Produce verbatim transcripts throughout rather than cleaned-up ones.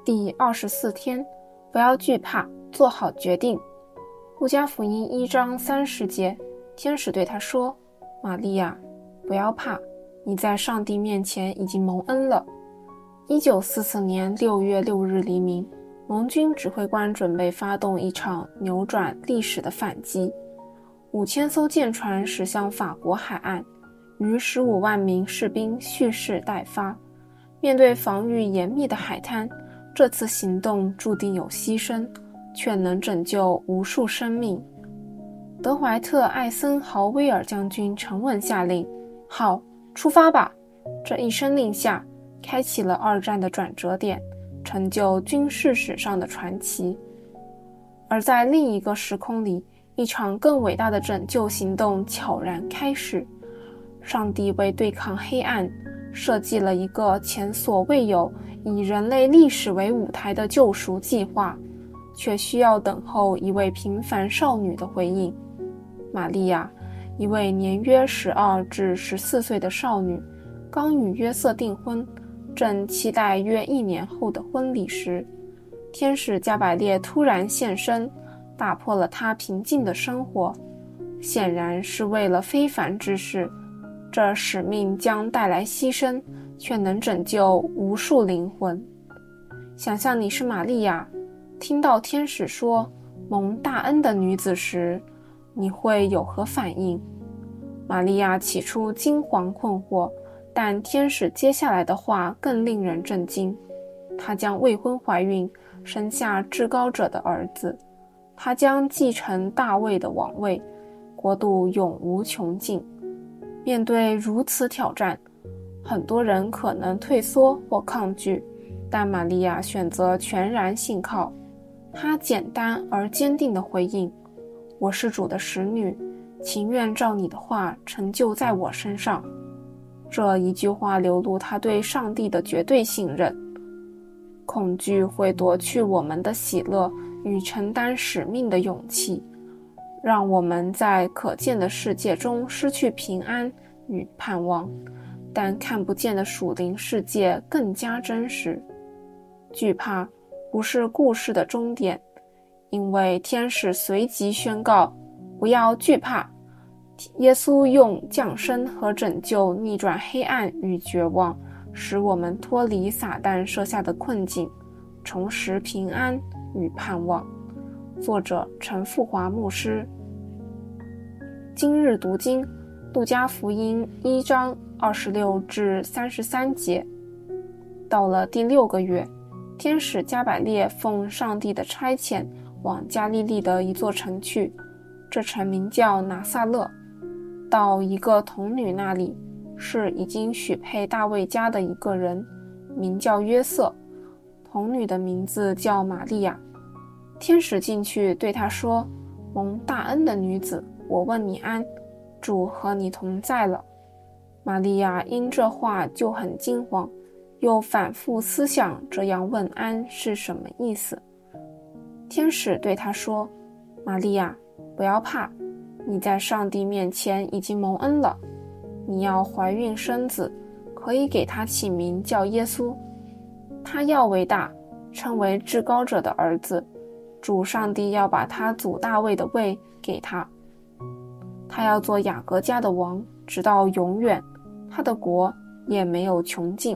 第二十四天，不要惧怕，做好决定。路加福音一章三十节，天使对他说：玛利亚，不要怕，你在上帝面前已经蒙恩了。一九四四年六月六日黎明，盟军指挥官准备发动一场扭转历史的反击。五千艘舰船驶向法国海岸，逾十五万名士兵蓄势待发。面对防御严密的海滩，这次行动注定有牺牲，却能拯救无数生命。德怀特·艾森豪威尔将军沉稳下令：好，出发吧！这一声令下，开启了二战的转折点，成就军事史上的传奇。而在另一个时空里，一场更伟大的拯救行动悄然开始。上帝为对抗黑暗，设计了一个前所未有以人类历史为舞台的救赎计划，却需要等候一位平凡少女的回应。玛利亚，一位年约十二至十四岁的少女，刚与约瑟订婚，正期待约一年后的婚礼时，天使加百列突然现身，打破了她平静的生活，显然是为了非凡之事。这使命将带来牺牲，却能拯救无数灵魂。想象你是玛利亚，听到天使说蒙大恩的女子时，你会有何反应？玛利亚起初惊惶困惑，但天使接下来的话更令人震惊。她将未婚怀孕，生下至高者的儿子，她将继承大卫的王位，国度永无穷尽。面对如此挑战，很多人可能退缩或抗拒，但玛利亚选择全然信靠。她简单而坚定地回应：我是主的使女，情愿照你的话成就在我身上。这一句话流露她对上帝的绝对信任。恐惧会夺去我们的喜乐与承担使命的勇气，让我们在可见的世界中失去平安与盼望，但看不见的属灵世界更加真实。惧怕不是故事的终点，因为天使随即宣告：不要惧怕。耶稣用降生和拯救逆转黑暗与绝望，使我们脱离撒旦设下的困境，重拾平安与盼望。作者陈富华牧师。今日读经，路加福音一章二十六至三十三节。到了第六个月，天使加百列奉上帝的差遣往加利利的一座城去，这城名叫拿撒勒，到一个童女那里，是已经许配大卫家的一个人，名叫约瑟，童女的名字叫玛利亚。天使进去对她说：蒙大恩的女子，我问你安，主和你同在了。玛利亚因这话就很惊慌，又反复思想这样问安是什么意思。天使对她说：玛利亚，不要怕，你在上帝面前已经蒙恩了，你要怀孕生子，可以给他起名叫耶稣。他要为大，称为至高者的儿子，主上帝要把他祖大卫的位给他。他要做雅各家的王，直到永远，他的国也没有穷尽。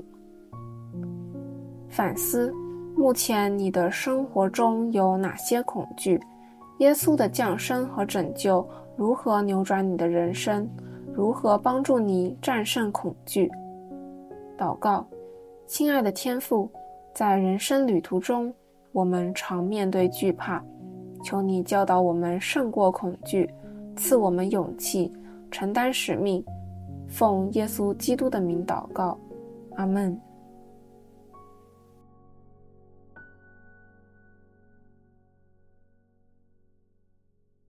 反思，目前你的生活中有哪些恐惧？耶稣的降生和拯救如何扭转你的人生？如何帮助你战胜恐惧？祷告，亲爱的天父，在人生旅途中，我们常面对惧怕，求你教导我们胜过恐惧，赐我们勇气，承担使命。奉耶稣基督的名祷告，阿们。